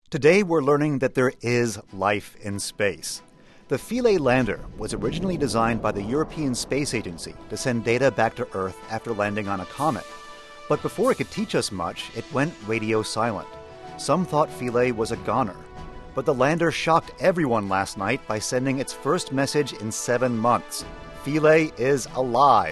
Today we're learning that there is life in space. The Philae lander was originally designed by the European Space Agency to send data back to Earth after landing on a comet. But before it could teach us much, it went radio silent. Some thought Philae was a goner. But the lander shocked everyone last night by sending its first message in 7 months. Philae is alive.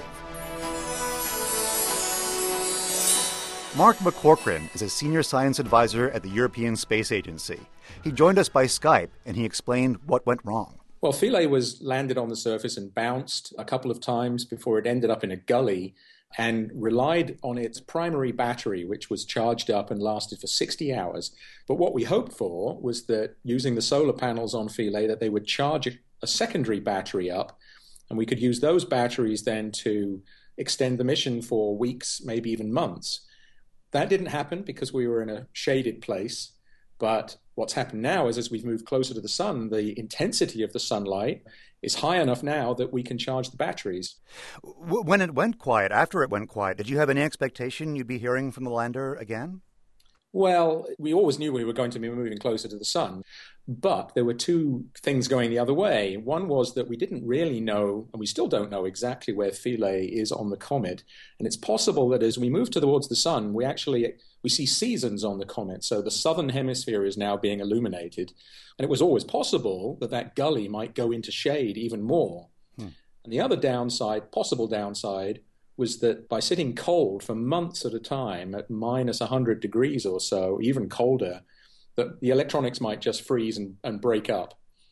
Mark McCaughrean is a senior science advisor at the European Space Agency. He joined us by Skype, and he explained what went wrong. Well, Philae was landed on the surface and bounced a couple of times before it ended up in a gully and relied on its primary battery, which was charged up and lasted for 60 hours. But what we hoped for was that using the solar panels on Philae, that they would charge a secondary battery up, and we could use those batteries then to extend the mission for weeks, maybe even months. That didn't happen because we were in a shaded place. But what's happened now is as we've moved closer to the sun, the intensity of the sunlight is high enough now that we can charge the batteries. When it went quiet, after it went quiet, did you have any expectation you'd be hearing from the lander again? Well, we always knew we were going to be moving closer to the sun, but there were two things going the other way. One was that we didn't really know, and we still don't know exactly where Philae is on the comet. And it's possible that as we move towards the sun, we see seasons on the comet. So the southern hemisphere is now being illuminated. And it was always possible that that gully might go into shade even more. And the other downside, possible downside, was that by sitting cold for months at a time at minus 100 degrees or so, even colder, that the electronics might just freeze and break up.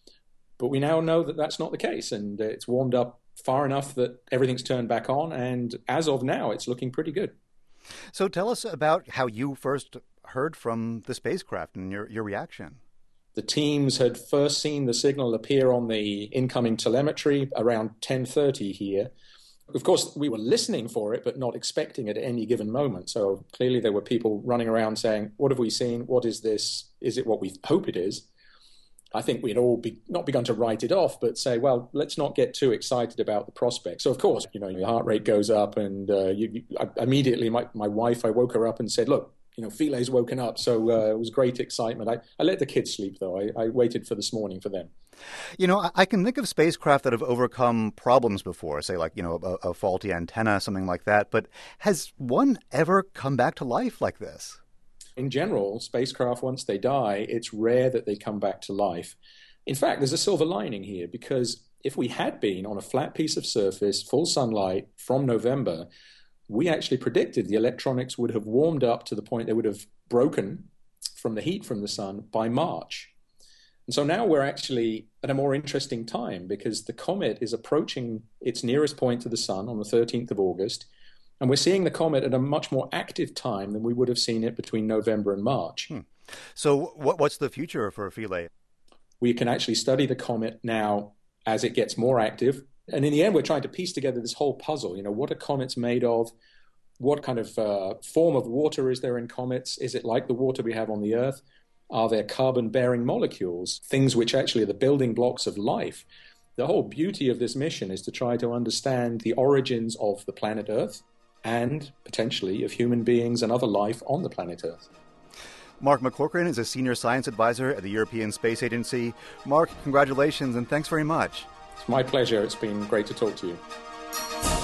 But we now know that that's not the case, and it's warmed up far enough that everything's turned back on, and as of now, it's looking pretty good. So tell us about how you first heard from the spacecraft and your reaction. The teams had first seen the signal appear on the incoming telemetry around 10:30 here. Of course, we were listening for it, but not expecting it at any given moment. So clearly there were people running around saying, what have we seen? What is this? Is it what we hope it is? I think we had all not begun to write it off, but say, well, let's not get too excited about the prospect. So, of course, your heart rate goes up. And immediately, my wife, I woke her up and said, look, Philae's woken up. So it was great excitement. I let the kids sleep, though. I waited for this morning for them. I can think of spacecraft that have overcome problems before, say like, a faulty antenna, something like that. But has one ever come back to life like this? In general, spacecraft, once they die, it's rare that they come back to life. In fact, there's a silver lining here, because if we had been on a flat piece of surface, full sunlight from November, we actually predicted the electronics would have warmed up to the point they would have broken from the heat from the sun by March. And so now we're actually at a more interesting time because the comet is approaching its nearest point to the sun on the 13th of August, and we're seeing the comet at a much more active time than we would have seen it between November and March. So what's the future for Philae? We can actually study the comet now as it gets more active. And in the end, we're trying to piece together this whole puzzle. What are comets made of? What kind of form of water is there in comets? Is it like the water we have on the Earth? Are there carbon-bearing molecules, things which actually are the building blocks of life? The whole beauty of this mission is to try to understand the origins of the planet Earth and potentially of human beings and other life on the planet Earth. Mark McCaughrean is a senior science advisor at the European Space Agency. Mark, congratulations and thanks very much. It's my pleasure. It's been great to talk to you.